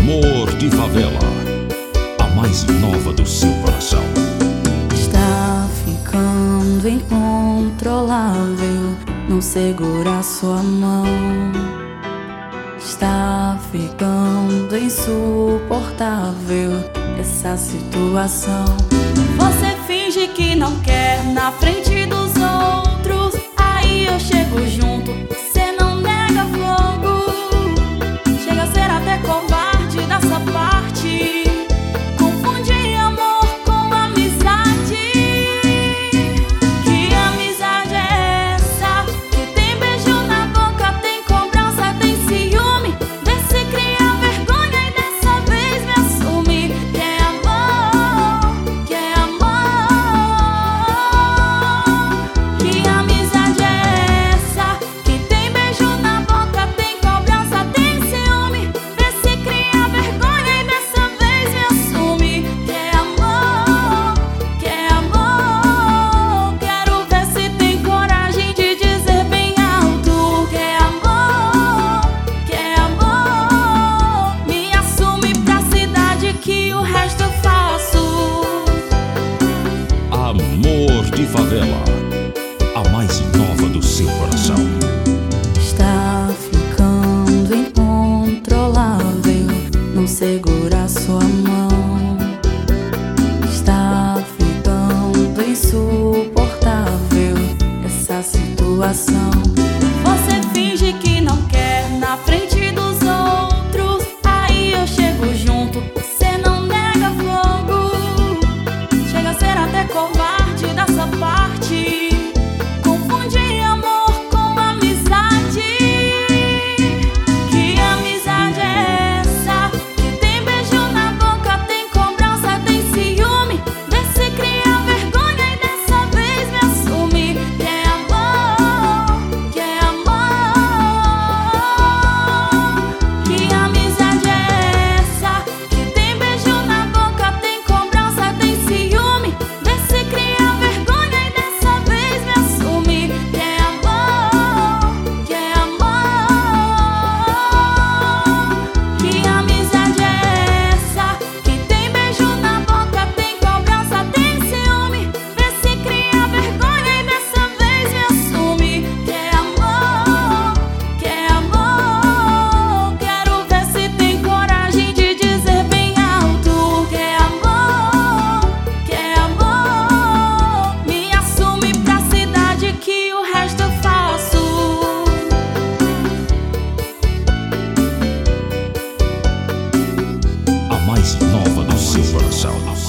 Amor de favela, a mais nova do seu coração. Está ficando incontrolável, não segura sua mão. Está ficando insuportável essa situação. Você finge que não quer na frente dos outros, aí eu chego junto, cê não nega fogo. Chega a ser até covarde da sua parte, confunde amor com amizade. Que amizade é essa? Que tem beijo na boca, tem cobrança, tem ciúme. Vê se cria vergonha e dessa vez me assume. Que é amor, que é amor. Que amizade é essa? Que tem beijo na boca, tem cobrança, tem ciúme. Vê se cria vergonha e dessa vez me assume. Que é amor, que é amor. Quero ver se tem coragem de dizer bem alto. Que é amor, que é amor. Me assume pra cidade que o resto eu faço. Amor de favela, a mais nova do seu coração. Está ficando incontrolável, não segura sua mão. Está ficando insuportável essa situação. Você finge que não quer na frente dos outros, aí eu chego junto, cê não nega fogo. Chega a ser até covarde da sua parte, confunde amor com amizade. Que amizade é essa? Que tem beijo na boca, tem cobrança, tem ciúme. Vê se cria vergonha e dessa vez me assume. Que é amor, que é amor. Que amizade é essa? Que tem beijo na boca, tem cobrança, tem ciúme. Vê se cria vergonha e dessa vez me assume. Que é amor, que é amor. Que amizade é essa? Que tem beijo na boca, tem cobrança, tem ciúme. Vê se cria vergonha e dessa vez me assume. Que é amor, que é amor. Quero ver se tem coragem de dizer bem alto. Que é amor, que é amor. Me assume pra cidade que o resto eu faço. A mais nova do seu coração.